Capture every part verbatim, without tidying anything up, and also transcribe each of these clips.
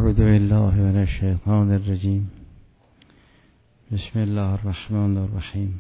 اعوذ بالله من الشیطان الرجیم. بسم الله الرحمن الرحیم.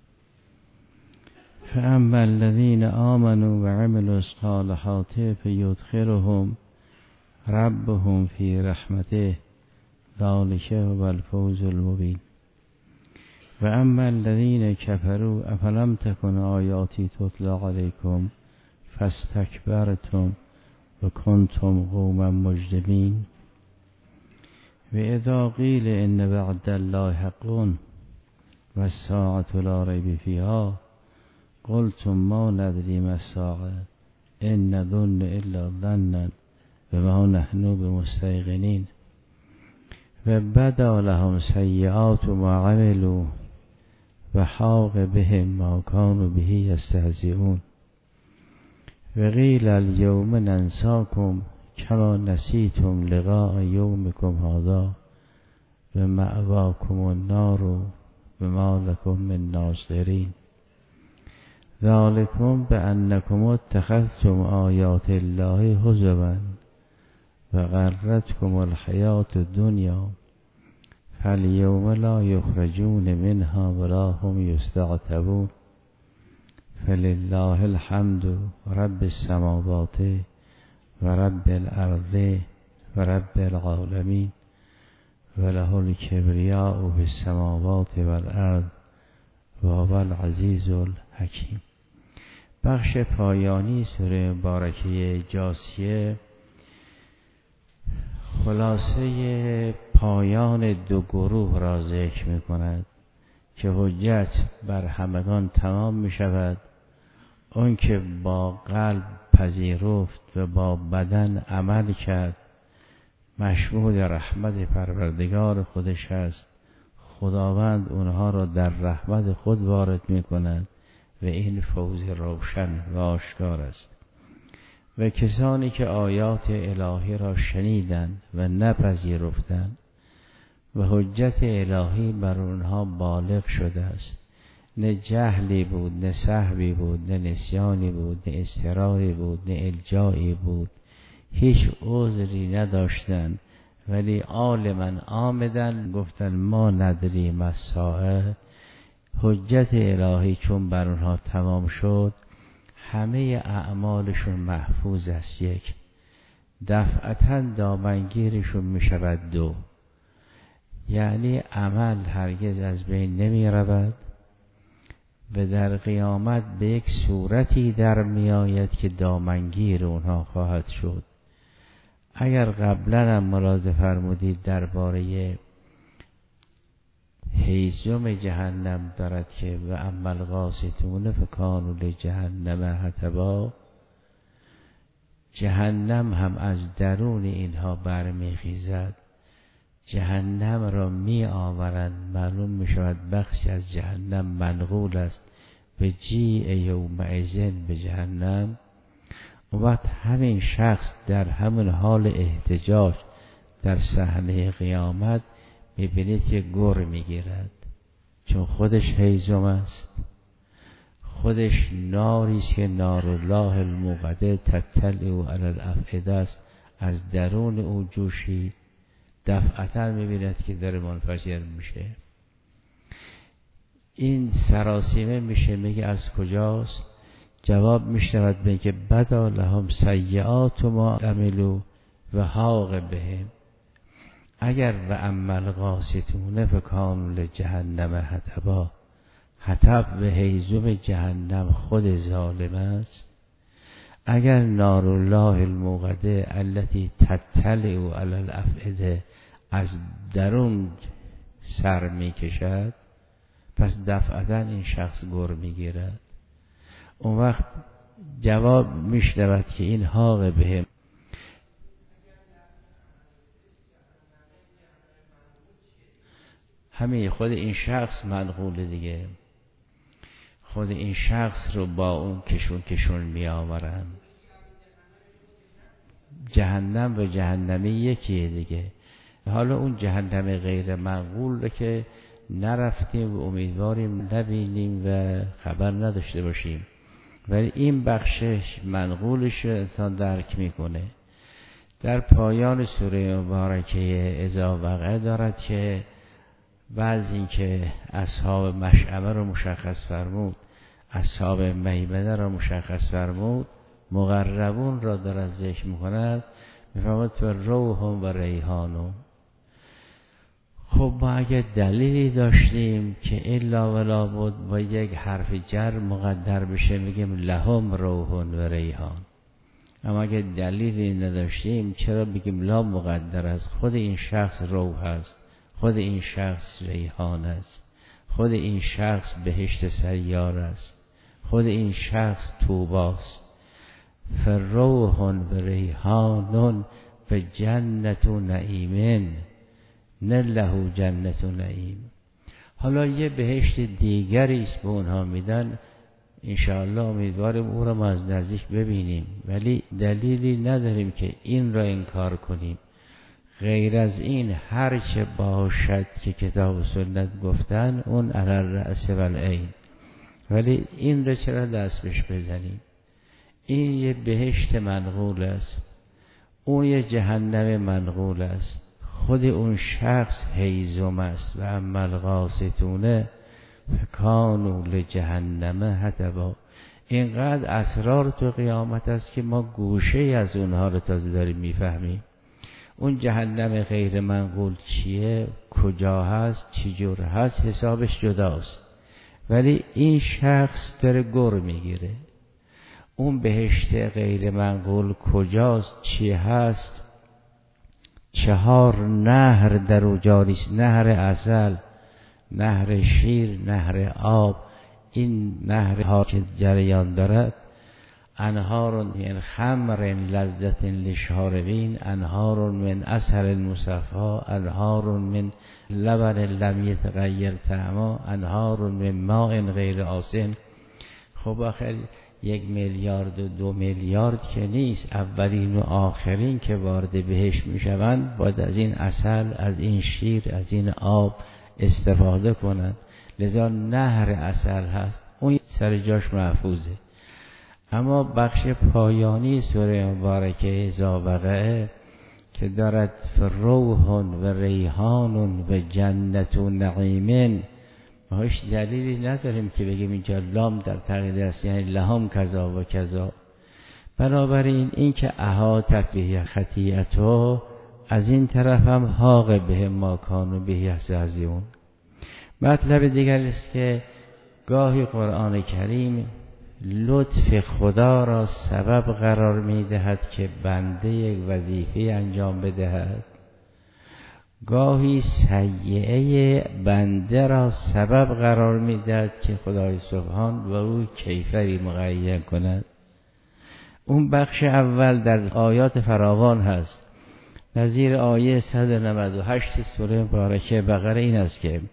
فاما الذین آمنوا وعملوا الصالحات فیدخلهم ربهم فی رحمته ذلک هو الفوز المبین. و اما الذین کفروا افلم تکن آیاتی تتلی علیکم فاستکبرتم و کنتم قوما مجرمین. و اذا قیل ان وعد الله حق و الساعة لا ریب فیها قلتم ما ندری ما الساعة ان نظن الا ظنا و ما نحن بمستيقنین. و بدا لهم سیئات ما عملوا و حاق بهم ما كانوا به یستهزئون. و قیل اليوم ننساکم کما نسیتم لقاء یومکم هذا و مأواکم النار و ما لکم من ناصرین. ذالکم بانکم اتخذتم آیات الله هزوا و غرتکم الحیات الدنیا فالیوم لا یخرجون منها ولا هم یستعتبون. فلله الحمد رب السماوات و رب الارض و رب العالمین و له الکبریاء فی السماوات و الارض و هو العزیز الحکیم. بخش پایانی سوره مبارکه جاثیه خلاصه پایان دو گروه را ذکر می کند که حجت بر همگان تمام می شود. اون که با قلب پذیرفت و با بدن عمل کرد مشمول رحمت پروردگار خودش است. خداوند اونها را در رحمت خود وارد می کند و این فوز روشن و آشکار است. و کسانی که آیات الهی را شنیدند و نپذیرفتند و حجت الهی بر اونها بالغ شده است، نه جهلی بود، نه سهوی بود، نه نسیانی بود، نه اضطراری بود، نه الجایی بود، هیچ عذری نداشتند، ولی عالما آمدن گفتن ما ندریم الساعه. حجت الهی چون بر اونها تمام شد همه اعمالشون محفوظ است. یک دفعتا دامنگیرشون می شود. دو یعنی عمل هرگز از بین نمی رود و در قیامت به یک صورتی در می آید که دامنگیر اونها خواهد شد. اگر قبلا هم ملاحظه فرمودید درباره هیزم جهنم دارد که و اما القاسطون فکانوا لجهنم حطبا، جهنم هم از درون اینها برمیخیزد، جهنم را می آورند. معلوم می شود بخشی از جهنم منقول است به جیع یومئذ به جهنم. و وقت همین شخص در همون حال احتجاج در صحنه قیامت می بینید که گر می گیرد، چون خودش هیزم است، خودش ناری است که نار الله الموقده تطلع علی الافئده است، از درون او جوشی دفعتا می بیند که داره منفجر میشه. این سراسیمه میشه. میگه از کجاست؟ جواب میشنود به که بدا لهم سیئات ما عملوا و حاق بهم. اگر و اما القاسطون فکانوا لجهنم حطبا، حطب و هیزم جهنم خود ظالم است. اگر نار الله الموقده التي تطلع علی الافئده از درون سر می کشد، پس دفعتا این شخص گر می گیرد. اون وقت جواب می شنود که این حاق بهم، همین خود این شخص منقول دیگه، خود این شخص رو با اون کشون کشون می آورن. جهنم و جهنمی یکیه دیگه. حالا اون جهنم غیر منقول که نرفتیم و امیدواریم نبینیم و خبر نداشته باشیم، ولی این بخشش منقولش رو انسان درک میکنه. در پایان سوره مبارکه اذا وقع دارد که بعد این که اصحاب مشعمه رو مشخص فرمود، اصحاب میمنه رو مشخص فرمود، مقربون را دارد ذکر میکند، میفرماد تو روحهم و ریحانم. خب ما اگه دلیلی داشتیم که الا ولا بود با یک حرف جر مقدر بشه میگیم لهم روحون و ریحان. اما اگه دلیلی نداشتیم چرا بگیم لا مقدر است؟ خود این شخص روح است، خود این شخص ریحان است، خود این شخص بهشت سیار است، خود این شخص طوباست. فروحون و ریحانون به جنت و نعیمن نه له جنت و نعیم. حالا یه بهشت دیگری است به اونها میدن، انشاءالله امیدواریم او را ما از نزدیک ببینیم، ولی دلیلی نداریم که این را انکار کنیم. غیر از این هر چه باشد که کتاب و سنت گفتن اون علی الرأس و العین، ولی این را چرا دست بهش بزنیم؟ این یه بهشت منقول است، اون یه جهنم منقول است. خود اون شخص هیزم است و اما القاسطون فکانوا لجهنم حطبا. اینقدر اسرار تو قیامت است که ما گوشه از اونها رو تازه داریم میفهمیم. اون جهنم غیر منقول چیه، کجا هست، چی جور هست، حسابش جداست، ولی این شخص داره گر میگیره. اون بهشت غیر منقول کجاست، چی هست؟ چهار نهر در او جاری است، نهر عسل، نهر شیر، نهر آب. این نهرها که جریان دارد، انهار من خمر لذت للشاربین، انهار من عسل مصفا، انهار من لبن لم یتغیر طعما، انهار من ماء غیر آسن. خب آخر یک میلیارد و دو میلیارد که نیست، اولین و آخرین که وارد بهشت میشوند باید از این عسل، از این شیر، از این آب استفاده کنند. لذا نهر عسل هست، اون سر جاش محفوظه. اما بخش پایانی سوره مبارکه اذا وقع که دارد فروح و ریحان و جنت و نعیمن، ما هیچ دلیلی نداریم که بگیم اینجا لام در تقدیر است یعنی لهم کذا و کذا. بنابراین این که احاطت به خطیئته، از این طرف هم حاق به ما کانوا به یستهزئون. مطلب دیگر است که گاهی قرآن کریم لطف خدا را سبب قرار می دهد که بنده یک وظیفه انجام بدهد، گاهی سیئه بنده را سبب قرار می دهد که خدای سبحان و روی کیفری مغیر کند. اون بخش اول در آیات فراوان هست، نظیر آیه صد و نود و هشت سوره مبارکه بقره این است که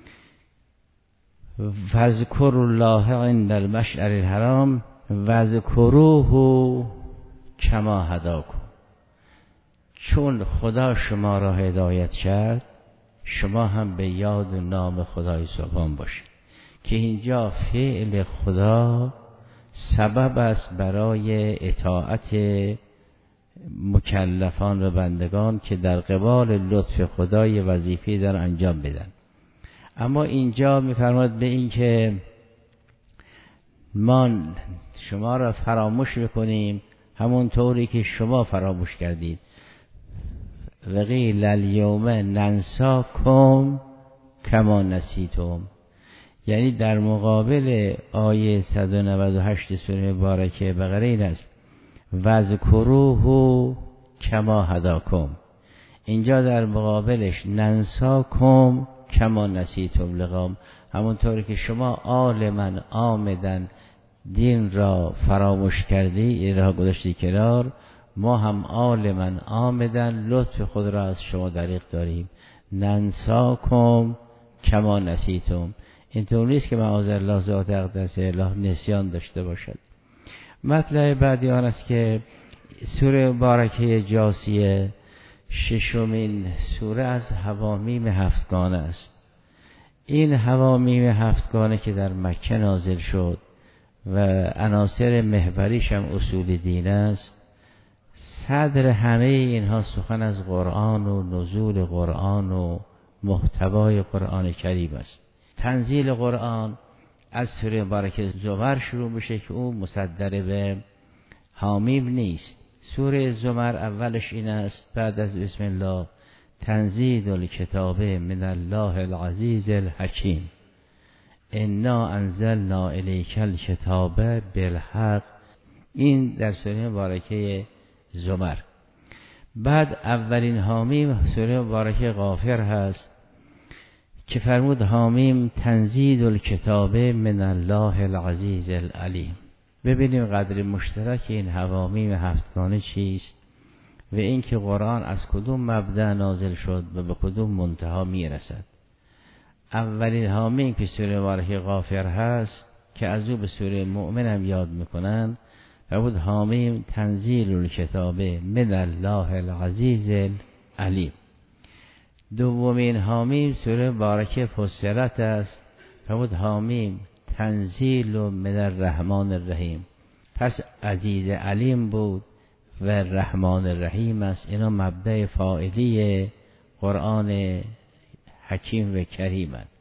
فذکروا الله عند المشعر الحرام وذکروه کما هداکم. چون خدا شما را هدایت کرد، شما هم به یاد و نام خدای سبحان باشید. که اینجا فعل خدا سبب است برای اطاعت مکلفان و بندگان که در قبال لطف خدای وظیفه در انجام بدن. اما اینجا می‌فرماد به این که ما شما را فراموش بکنیم همون طوری که شما فراموش کردید. وقیل الیوم ننساکم کما نسیتم، یعنی در مقابل آیه صد و نود و هشت سوره مبارکه بقره این است وذکروه کما هداکم. اینجا در مقابلش ننساکم کما نسیتم لقام، همونطوری که شما عالما آمدن دین را فراموش کردی، این را گذاشتی کنار، ما هم عالما آمدن لطف خود را از شما دریغ داریم. ننساکم کما نسیتم، اینطور نیست که معاذالله ذات اقدس الله نسیان داشته باشد. مطلب بعدی آن است که سوره مبارکه جاثیه ششمین سوره از حوامیم هفتگانه است. این حوامیم هفتگانه که در مکه نازل شد و عناصر محوریش هم اصول دین است، صدر همه اینها سخن از قرآن و نزول قرآن و محتوای قرآن کریم است. تنزیل قرآن از سوره مبارکه زمر شروع بشه که او مصدر به حامیم نیست. سوره زمر اولش این است، بعد از بسم الله تنزیل الکتاب من الله العزیز الحکیم انا انزلنا الیک الکتاب بالحق. این در سوره مبارکه زمر. بعد اولین حامیم سوره مبارکه غافر هست که فرمود حامیم تنزیل الکتاب من الله العزیز العلیم. ببینیم قدر مشترک این حوامیم هفتگانه چیست و اینکه قرآن از کدوم مبدأ نازل شد و به کدوم منتها میرسد. اولین حامیم که سوره مبارکه غافر هست که از او به سوره مؤمن هم یاد میکنن، فرمود حامیم تنزیل الکتاب من الله العزیز العلیم. دومین حامیم سوره مبارکه فصلت است، فرمود حامیم تنزیل من الرحمن الرحیم. پس عزیز علیم بود و رحمان الرحیم است. اینا مبدأ فاعلی قرآن حکیم و کریم است.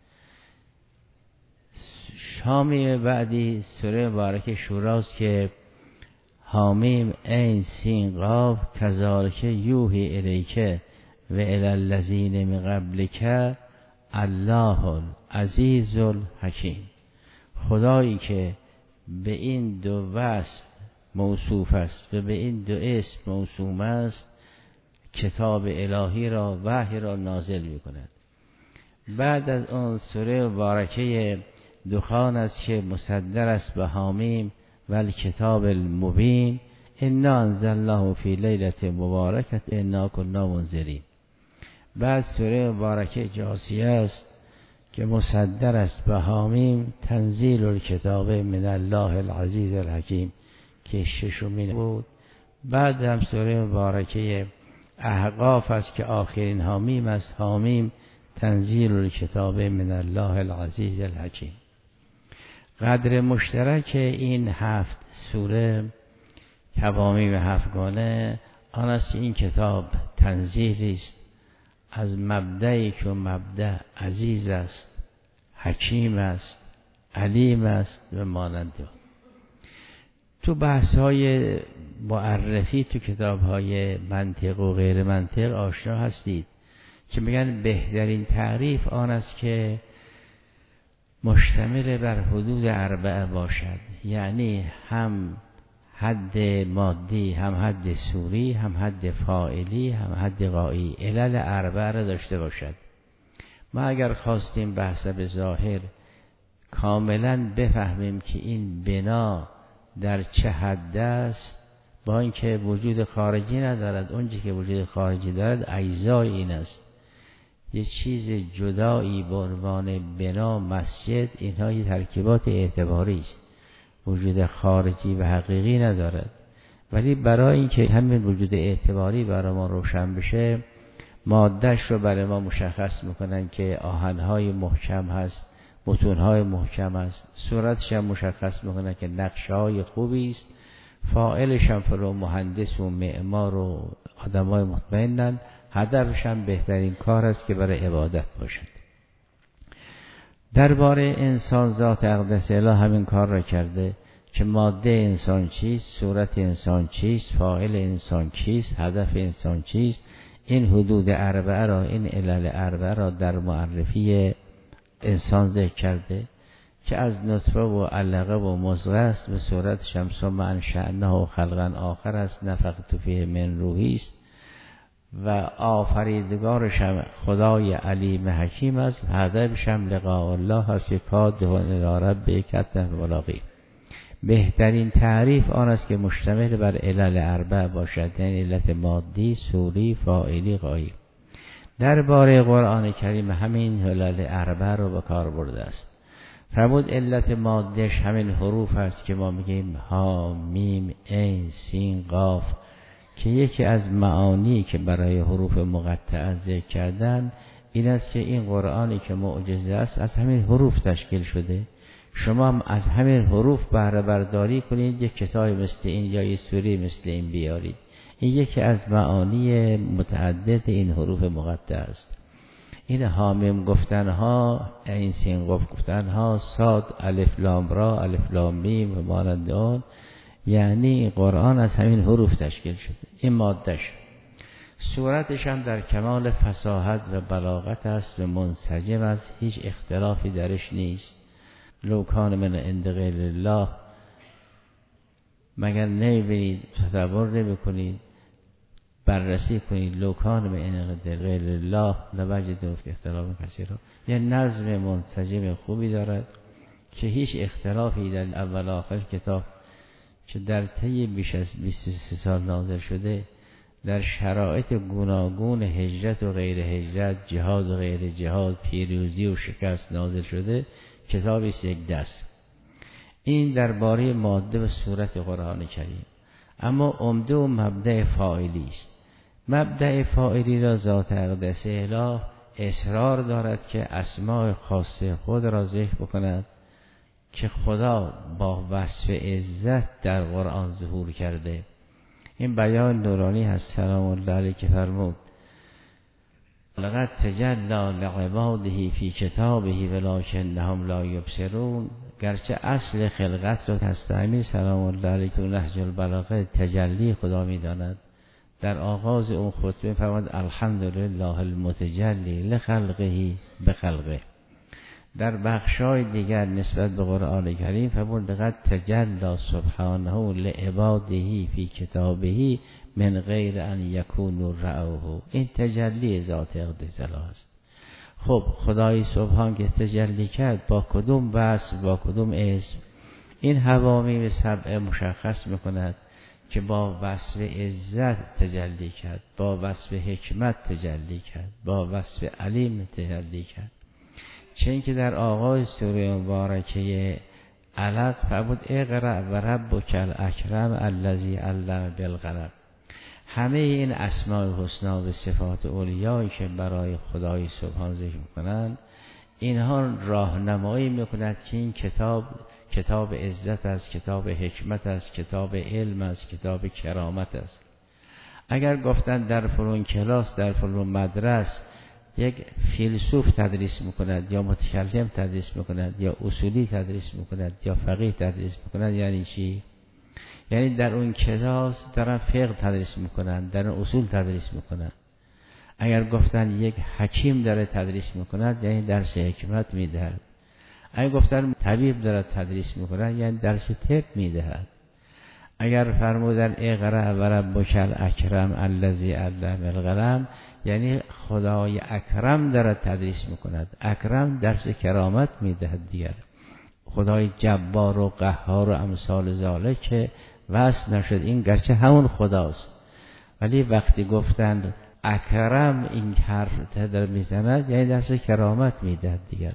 حامیم بعدی سوره مبارکه شوراست که حامیم عین سین قاف کذالک یوحی الیک و الی الذین من قبلک الله العزیز الحکیم. خدایی که به این دو وصف موصوف است و به این دو اسم موسوم است کتاب الهی را وحی را نازل می کند. بعد از اون سوره مبارکه دخان است که مصدر است به حامیم و الکتاب المبین انا انزلناه فی لیلة مبارکة انا کنا منذرین. بعد سوره مبارکه جاثیه است که مصدر است به حامیم تنزیل الکتاب من الله العزیز الحکیم که ششمین بود. بعد هم سوره مبارکه احقاف است که آخرین حامیم است، حامیم تنزیل الکتاب من الله العزیز الحکیم. قدر مشترک این هفت سوره حوامیم هفتگانه آن است این کتاب تنزیلی است از مبدعی که مبدع عزیز است، حکیم است، علیم است و مانند. تو بحث های معرفی تو کتاب های منطق و غیر منطق آشنا هستید که میگن بهترین تعریف آن است که مشتمل بر حدود اربعه باشد، یعنی هم حد مادی، هم حد سوری، هم حد فاعلی، هم حد غایی، علل اربعه را داشته باشد. ما اگر خواستیم بحث به ظاهر کاملا بفهمیم که این بنا در چه حد است، با اینکه وجود خارجی ندارد، اونچه که وجود خارجی دارد اجزای این است، یه چیز جدایی به عنوان بنا مسجد، اینها یه ترکیبات اعتباری است، وجود خارجی و حقیقی ندارد. ولی برای اینکه همین وجود اعتباری برای ما روشن بشه، مادهش رو برای ما مشخص میکنن که آهنهای محکم هست، متونهای محکم هست، صورتش هم مشخص میکنن که نقشهای خوبی است، فاعلش هم فرو مهندس و معمار و آدمای مطمئنن، هدفش هم بهترین کار است که برای عبادت باشد. درباره انسان ذات اقدس اله همین کار را کرده که ماده انسان چیست، صورت انسان چیست، فاعل انسان چیست، هدف انسان چیست. این حدود اربعه را، این علل اربعه را در معرفی انسان ذکر کرده که از نطفه و علقه و مضغه است و صورت شمس و انشأنه و خلقا آخر است، نفخت فیه من روحی است و آفریدگارش هم خدای علیم حکیم است، هدفش هم لقاء الله است که کاده الی ربه کدحا ملاقیه. بهترین تعریف آن است که مشتمل بر علل اربع باشد، یعنی علت مادی، سوری، فاعلی، غایی. درباره قرآن کریم همین علل اربع رو به کار برده است. فرمود علت مادیش همین حروف است که ما میگیم ها، میم، عین، سین، قاف، که یکی از معانی که برای حروف مقطعه ذکر کردن این است که این قرآنی که معجزه است از همین حروف تشکیل شده. شما هم از همین حروف بهره برداری کنید، یک کتاب مثل این یا یک سوره مثل این بیارید. این یکی از معانی متعدد این حروف مقطعه است. این حامیم گفتنها، این سین قاف گفتنها، صاد، الف لام را، الف لام میم و مانند آن، یعنی قرآن از همین حروف تشکیل شده. این مادهش، صورتش هم در کمال فصاحت و بلاغت است و منسجم است، هیچ اختلافی درش نیست. لو کان من عند غیر الله، مگر نمی‌بینید، تصور نمی‌کنید، بررسی کنید، لو کان من عند غیر الله لوجدوا فی اختلاف کثیرا. یه نظم منسجم خوبی دارد که هیچ اختلافی در اول آخر کتاب که در طی بیش از بیست و سه سال نازل شده، در شرایط گوناگون هجرت و غیر هجرت، جهاد و غیر جهاد، پیروزی و شکست نازل شده، کتابی است یک دست. این درباره ماده و صورت قرآن کریم. اما عمده و مبدأ فاعلی است. مبدأ فاعلی را ذات اقدس اله اصرار دارد که اسماء خاصه خود را ذکر بکند که خدا با وصف عزت در قرآن ظهور کرده. این بیان نورانی هست سلام الله علیه که فرمود لقد تجلی لعباده فی کتابه ولکنهم لا یبصرون. گرچه اصل خلقت را تستعمیر سلام الله علیه که نهج البلاغه تجلی خدا می‌داند، در آغاز اون خطبه فرمود الحمدلله المتجلی لخلقه بخلقه. در بخشای دیگر نسبت به قرآن کریم فرمود لقد تجلی سبحانه لعباده فی کتابه من غیر ان یکونوا رأوه. این تجلی ذات اقدس است. خب خدای سبحان که تجلی کرد با کدوم وصف، با کدوم اسم؟ این حوامیم سبع مشخص میکند که با وصف عزت تجلی کرد، با وصف حکمت تجلی کرد، با وصف علیم تجلی کرد. چون که در آغاز سوره مبارکه علق فرمود اقرأ و ربک الاکرم الذی علم بالقلم. همه این اسماء حسنا و صفات اولیایی که برای خدای سبحان ذکر میکنند، اینها راهنمایی میکند که این کتاب کتاب عزت است، کتاب حکمت است، کتاب علم است، کتاب کرامت است. اگر گفتن در فلان کلاس، در فلان مدرسه یک فیلسوف تدریس میکند یا متکلم تدریس میکند یا اصولی تدریس میکند یا فقیه تدریس میکند، یعنی چی؟ یعنی در اون کلاس دارن فقه تدریس میکنن، در اصول تدریس میکنن. اگر گفتن یک حکیم داره تدریس میکند، یعنی درس حکمت میدهد. اگر گفتن طبیب داره تدریس میکند، یعنی درس طب میدهد. اگر فرمودن اقرأ و ربک الاکرم الذی علم بالقلم، یعنی خدای اکرم داره تدریس میکند. اکرم درس کرامت میدهد دیگر. خدای جبار و قهار و امثال ذالک که وصل نشد، این گرچه همون خداست، ولی وقتی گفتند اکرم این حرف تدر میزند، یعنی درس کرامت میدهد دیگر.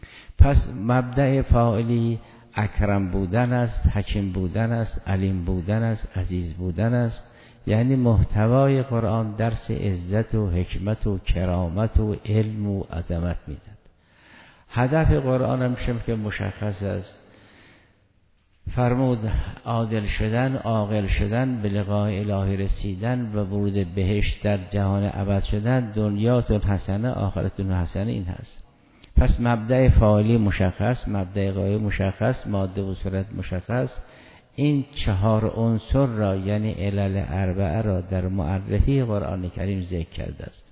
پس مبدأ فاعلی اکرم بودن است، حکیم بودن است، علیم بودن است، عزیز بودن است. یعنی محتوای قرآن درس عزت و حکمت و کرامت و علم و عظمت میدهد. هدف قرآن هم که مشخص است، فرمود عادل شدن، عاقل شدن، به لقای الهی رسیدن و ورود بهشت در جهان ابد شدن، دنیاتون حسنه آخرتون حسنه. این هست. پس مبدأ فاعلی مشخص، مبدأ غایه مشخص، ماده و صورت مشخص. این چهار عنصر را یعنی علل اربعه را در معرفی قرآن کریم ذکر کرده است.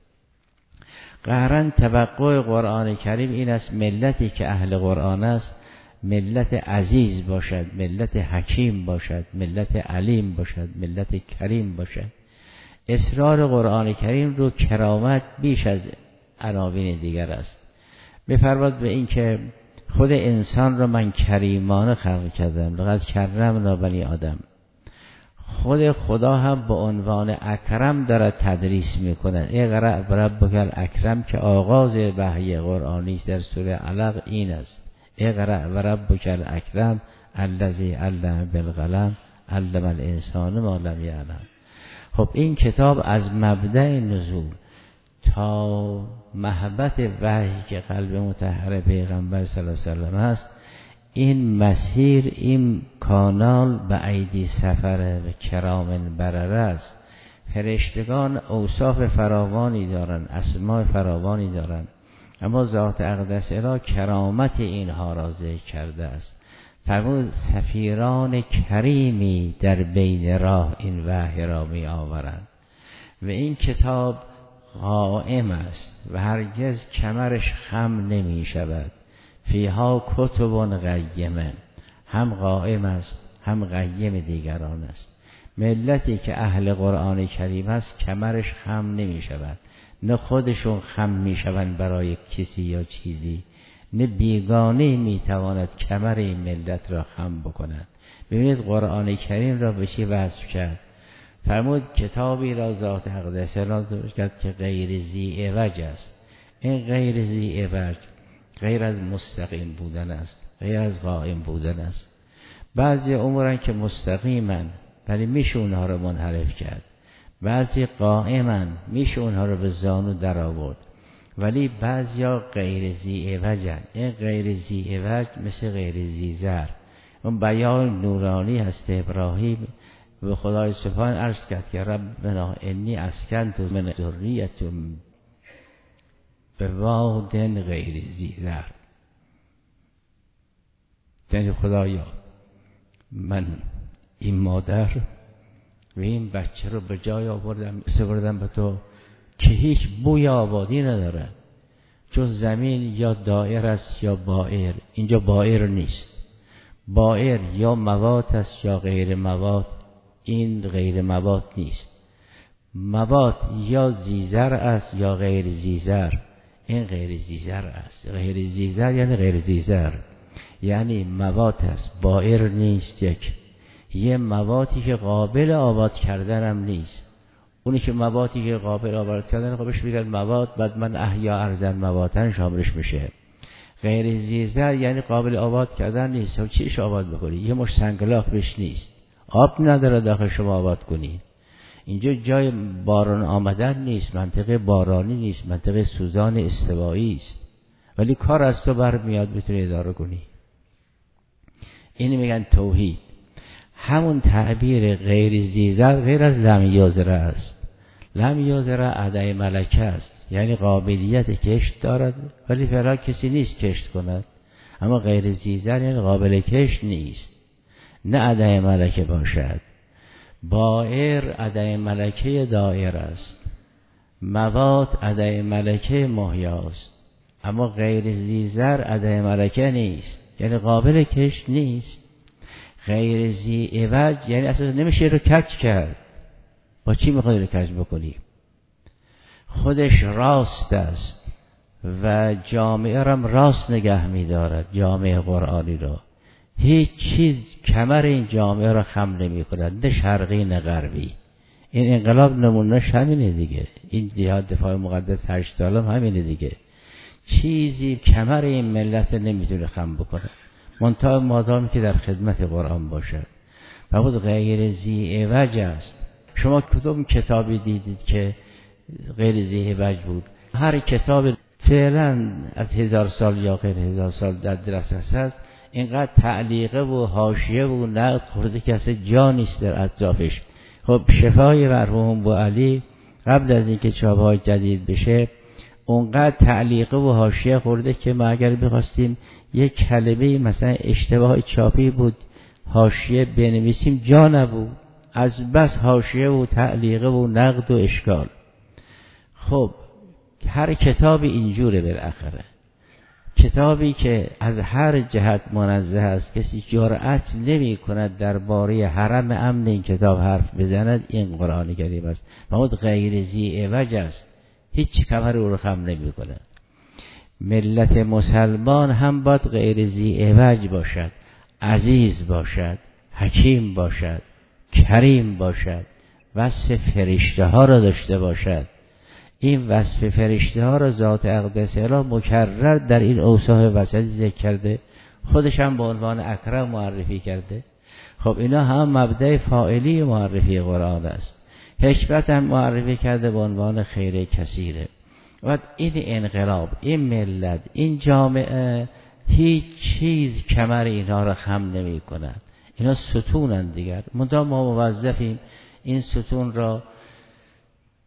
قهرن توقع قرآن کریم این است ملتی که اهل قرآن است ملت عزیز باشد، ملت حکیم باشد، ملت علیم باشد، ملت کریم باشد. اصرار قرآن کریم رو کرامت بیش از عناوین دیگر است. بفرماد به این که خود انسان را من کریمانه خلق کردم، لقد کرمنا بنی آدم. خود خدا هم به عنوان اکرم داره تدریس میکنه. اقرأ و ربک الاکرم که آغاز وحی قرآنی است در سوره علق این است. اقرأ و ربک الاکرم الذی علم بالقلم علم الانسان ما لم یعلم. خب این کتاب از مبدأ نزول تا محبت وحی که قلب مطهر پیغمبر صلی الله علیه و سلم است، این مسیر، این کانال به ایدی سفره و کرام برره است فرشتگان اوصاف فراوانی دارن، اسماء فراوانی دارن، اما ذات اقدس اله کرامت اینها را ذکر کرده است. فرمود سفیران کریمی در بین راه این وحی را می آورند و این کتاب قائم است و هرگز کمرش خم نمی شود. فیها کتب قیمه، هم قائم است هم قیم دیگران است. ملتی که اهل قرآن کریم است کمرش خم نمی شود، نه خودشون خم می شوند برای کسی یا چیزی، نه بیگانه می تواند کمر این ملت را خم بکند. ببینید قرآن کریم را به چی وصف کرد؟ فرمود کتابی را ذات اقدس را کرد که غیر ذی عوج است. این غیر ذی عوج غیر از مستقیم بودن است، غیر از قائم بودن است. بعضی امورن که مستقیمن ولی میشه اونها رو منحرف کرد، بعضی قائمن میشه اونها رو به زانو در آورد، ولی بعضیا غیر ذی عوجن. این غیر ذی عوج مثل غیر ذی زر، اون بیان نورانی هست. ابراهیم به خدای سبحان عرض کرد که ربنا انی اسکنت من ذریت به واد غیر ذی زر، یعنی خدایا من این مادر و این بچه رو به جای آوردم سپردم به تو که هیچ بوی آبادی نداره، چون زمین یا دائر است یا بائر. اینجا بائر نیست، بائر یا مواد است یا غیر مواد، این غیر مواد نیست. مواد یا زیزر است یا غیر زیزر، این غیر زیزر است. غیر زیزر یعنی غیر زیزر، یعنی مواد است، بائر نیست. یک یه موادی که قابل آباد کردن هم نیست. اونی که موادی که قابل آباد کردن خودش میگن مواد، بعد من احیا ارزن موادن شاملش میشه. غیر زیزر یعنی قابل آباد کردن نیست. هم چیش آباد بکنی؟ یه مش سنگلاخ بهش نیست، آب نداره داخل شما آباد کنی. اینجا جای باران آمدن نیست، منطقه بارانی نیست، منطقه سوزان استوایی است، ولی کار از تو برمیاد بتونی اداره کنی. اینی میگن توحید. همون تعبیر غیر زیزر غیر از لم یزره است. لم یزره عدم ملکه است، یعنی قابلیت کشت دارد ولی فعلا کسی نیست کشت کند. اما غیر زیزر یعنی قابل کشت نیست، نه عدم ملکه باشد. بائر عدم ملکه دائر است، مواد عدم ملکه محیاست. اما غیر زیزر عدم ملکه نیست، یعنی قابل کشت نیست. غیر ذی عوج یعنی اصلا نمیشه رو کج کرد. با چی میخوای رو کج بکنی؟ خودش راست است و جامعه رم راست نگه میدارد. جامعه قرآنی را هیچ چیز کمر این جامعه را خم نمی کند، نه شرقی نه غربی. این انقلاب نمونهش همینه دیگه. این جهاد دفاع مقدس هشت سال هم همینه دیگه. چیزی کمر این ملت نمیتونه خم بکنه منتها مادامی که در خدمت قرآن باشد. و بود غیر ذی عوج است. شما کدوم کتابی دیدید که غیر ذی عوج بود؟ هر کتاب فعلا از هزار سال یا غیر هزار سال در دسترس است، اینقدر تعلیقه و حاشیه و نقد خورده که اصلا جا نیست در اطرافش. خب شفای مرحوم بو علی قبل از اینکه چاپ‌های جدید بشه اونقدر تعلیقه و حاشیه خورده که ما اگر بخواستیم یک کلمه مثلا اشتباه چاپی بود حاشیه بنویسیم جا نبود، از بس حاشیه و تعلیقه و نقد و اشکال. خب هر کتابی اینجوره بالاخره. کتابی که از هر جهت منزه است، کسی جرأت نمی کند درباره حرم امن این کتاب حرف بزند، این قرآن کریم است. محمود غیر ذی عوج است، هیچ کمر او رو خم نمی کند. ملت مسلمان هم باید غیر ذی عوج باشد، عزیز باشد، حکیم باشد، کریم باشد، وصف فرشته ها را داشته باشد. این وصف فرشته ها را ذات اقدس اله مکرر در این اوصاف وسطی ذکر کرده، خودش هم به عنوان اکرم معرفی کرده. خب اینا هم مبدأ فاعلی معرفی قرآن است. حکمت هم معرفی کرده به عنوان خیر کثیره. و این انقلاب، این ملت، این جامعه هیچ چیز کمر اینها را خم نمی کند. اینا ستونند دیگر. منتها ما موظفیم این ستون را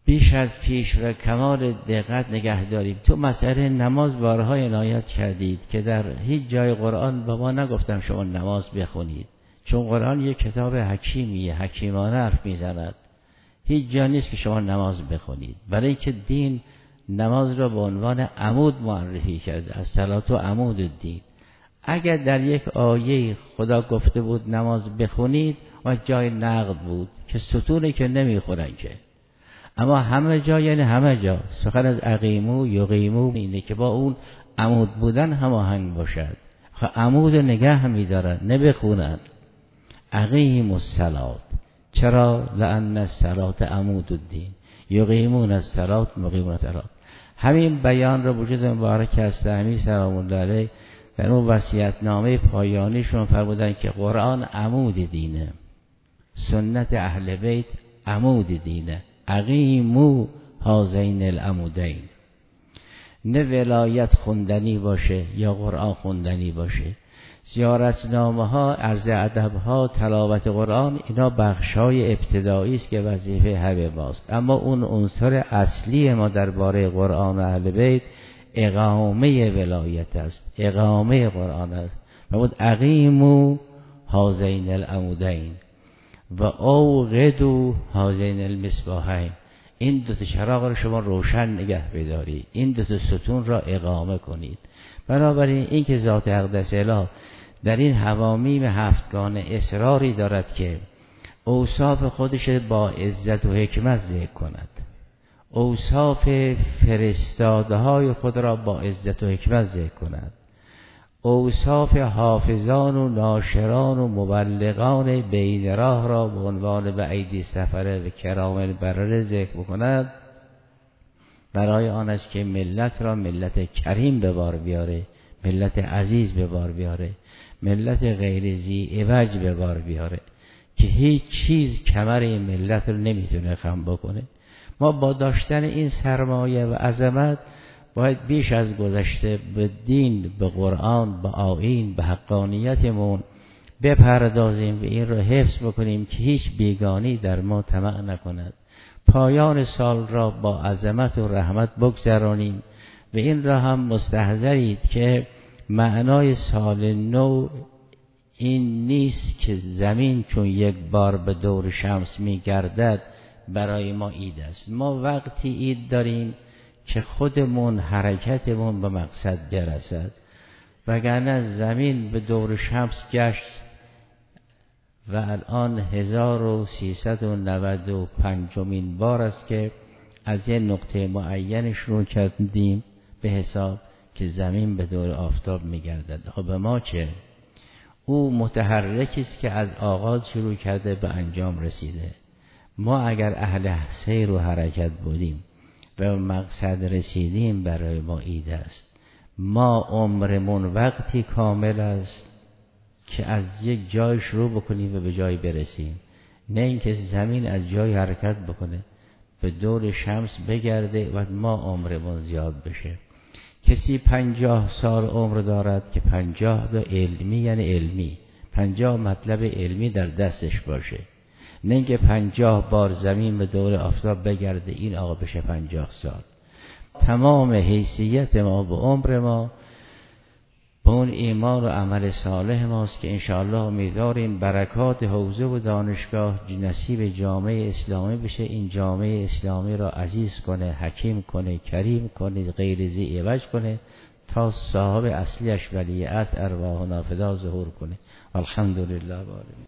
بیش از پیش و کمال دقت نگه داریم. تو مسئله نماز بارها عنایت کردید که در هیچ جای قرآن به ما نگفتم شما نماز بخونید، چون قرآن یک کتاب حکیمیه، حکیمانه حرف میزند. هیچ جا نیست که شما نماز بخونید، برای اینکه دین نماز را به عنوان عمود معرفی کرده، از صلات و عمود الدین. اگر در یک آیه خدا گفته بود نماز بخونید و جای نقد بود که ستونه که نمیخورن که، اما همه جا، یعنی همه جا سخن از اقیمو یقیمو اینه که با اون عمود بودن هماهنگ باشد. عمود نگه میدارن نبخونن. اقیم الصلات، چرا؟ لأن الصلات عمود الدین، یقیمون الصلات مقیمون الصلات. همین بیان را وجود مبارک استعمی سلام الله علیه در اون وصیت‌نامه پایانیشون فرمودن که قرآن عمود دینه، سنت اهل بیت عمود دینه، اقیمو هذین العمودین. نه ولایت خوندنی باشه یا قرآن خوندنی باشه. زیارتنامه ها، عرض ادب ها، تلاوت قرآن، اینا بخشای ابتدایی است که وظیفه همه ماست. اما اون عنصر اصلی ما درباره قرآن و اهل بیت اقامه ولایت است، اقامه قرآن است. فرمود اقیمو هذین العمودین و اوقدوا هذین المصباحین. این دو تا چراغ رو شما روشن نگه بدارید، این دو تا ستون را اقامه کنید. بنابراین این که ذات اقدس اله در این حوامیم هفتگانه اصراری دارد که اوصاف خودش با عزت و حکمت ذکر کند، اوصاف فرستاده های خود را با عزت و حکمت ذکر کند، اوصاف حافظان و ناشران و مبلغان بین راه را به عنوان به ایدی سفره و کرام البرره ذکر بکند، برای آن است که ملت را ملت کریم به بار بیاره، ملت عزیز به بار بیاره، ملت غیر ذی عوج به بار بیاره که هیچ چیز کمر این ملت رو نمیتونه خم بکنه. ما با داشتن این سرمایه و عظمت باید بیش از گذشته به دین، به قرآن، به آیین، به حقانیتمون بپردازیم و این رو حفظ بکنیم که هیچ بیگانی در ما طمع نکند. پایان سال را با عظمت و رحمت بگذرانیم و این را هم مستحضرید که معنای سال نو این نیست که زمین چون یک بار به دور شمس می گردد برای ما عید است. ما وقتی عید داریم که خودمون حرکتمون به مقصد برسد، وگرنه زمین به دور شمس گشت و الان هزار و سیصد و نود و پنجمین بار است که از یه نقطه معین شروع کردیم به حساب که زمین به دور آفتاب میگردد. خب به ما چه؟ او متحرکی است که از آغاز شروع کرده به انجام رسیده. ما اگر اهل سیر و حرکت بودیم و مقصد رسیدیم برای ما عید است. ما عمرمون وقتی کامل است که از یک جای شروع بکنیم و به جای برسیم، نه اینکه زمین از جای حرکت بکنه به دور شمس بگرده و ما عمرمون زیاد بشه. کسی پنجاه سال عمر دارد که پنجاه تا علمی، یعنی علمی پنجاه مطلب علمی در دستش باشه، نه اینکه پنجاه بار زمین به دور آفتاب بگرده این آقا بشه پنجاه سال. تمام حیثیت ما به عمر ما به اون ایمان و عمل صالح ماست که انشاءالله امیدواریم برکات حوزه و دانشگاه نصیب جامعه اسلامی بشه. این جامعه اسلامی را عزیز کنه، حکیم کنه، کریم کنه، غیر ذی عوج کنه تا صاحب اصلیش ولی از ارواح نافدا ظهور کنه. الحمدلله.